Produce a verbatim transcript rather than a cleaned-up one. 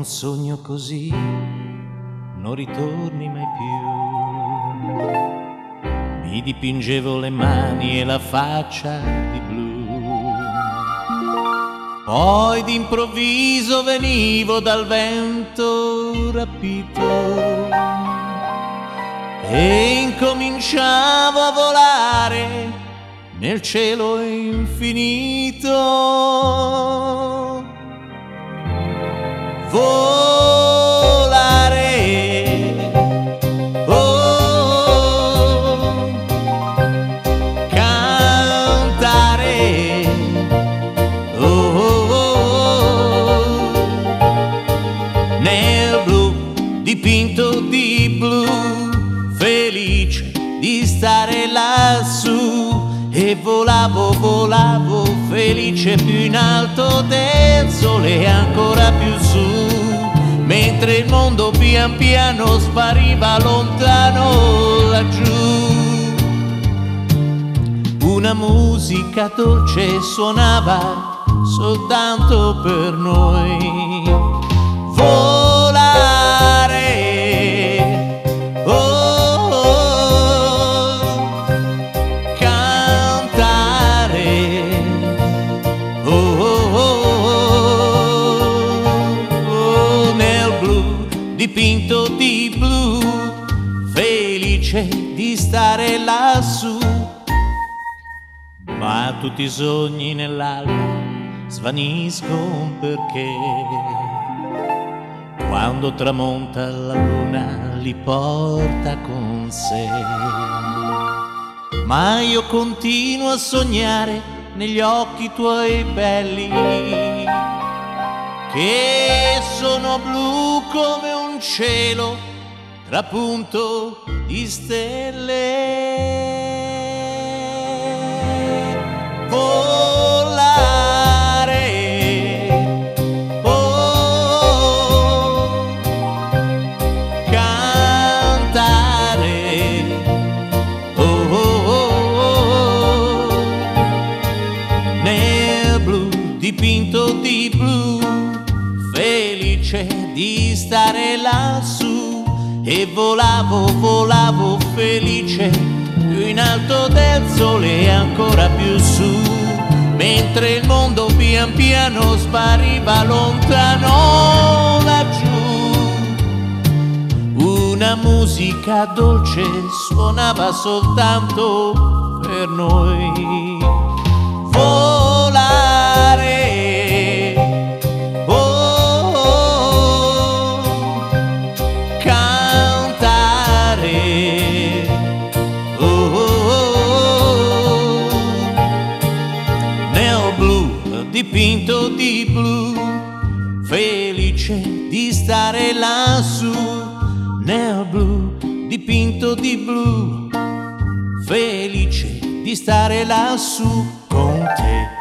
sogno così non ritorni mai più. Mi dipingevo le mani e la faccia di blu, poi d'improvviso venivo dal vento rapito e incominciavo a volare nel cielo infinito. Volare, oh, cantare, oh, oh, oh, nel blu, dipinto di blu, felice di stare lassù. E volavo, volavo, felice più in alto del sole e ancora più su, mentre il mondo pian piano spariva lontano laggiù. Una musica dolce suonava soltanto per noi. Volare, oh, dipinto di blu, felice di stare lassù. Ma tutti i sogni nell'alba svaniscono perché quando tramonta la luna li porta con sé. Ma io continuo a sognare negli occhi tuoi belli, che sono blu come un cielo trapunto di stelle. Volare, oh, cantare, oh, oh, oh, nel blu, dipinto di blu, felice di stare lassù. E volavo, volavo felice più in alto del sole e ancora più su, mentre il mondo pian piano spariva lontano laggiù. Una musica dolce suonava soltanto per noi. Volare, dipinto di blu, felice di stare lassù. Nel blu, dipinto di blu, felice di stare lassù con te.